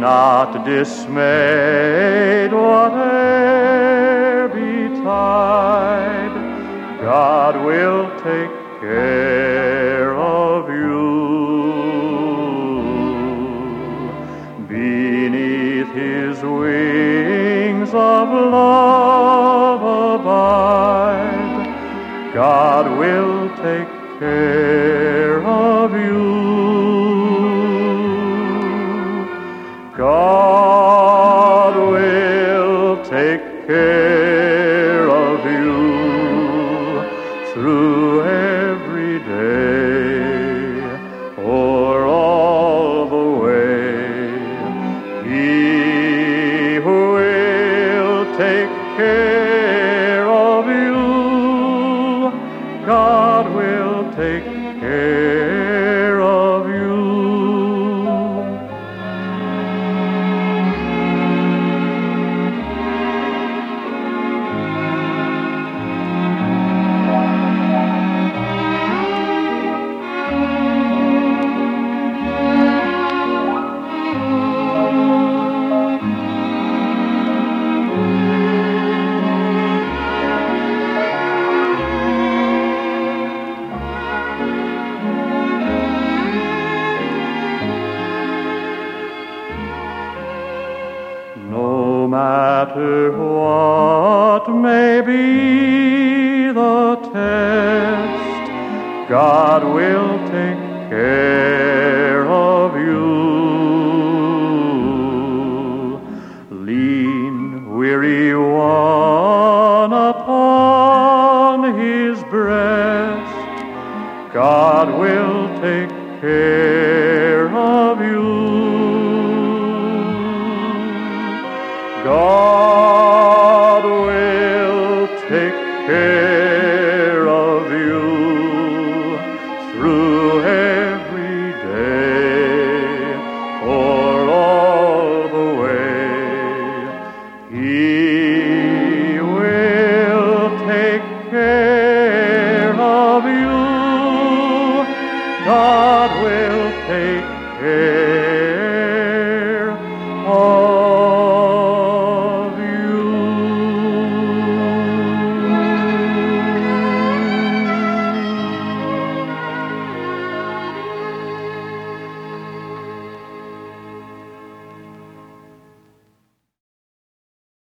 not dismayed, whate'er betide. God will take care of you. Beneath His wings of love abide. God will take care of you. God will take care of you through every day or all the way. He will take care of you. God will take care of you. No matter what may be the test, God will take care of you. Lean, weary one upon His breast, God will take care of you. God will take care of you through every day or all the way. He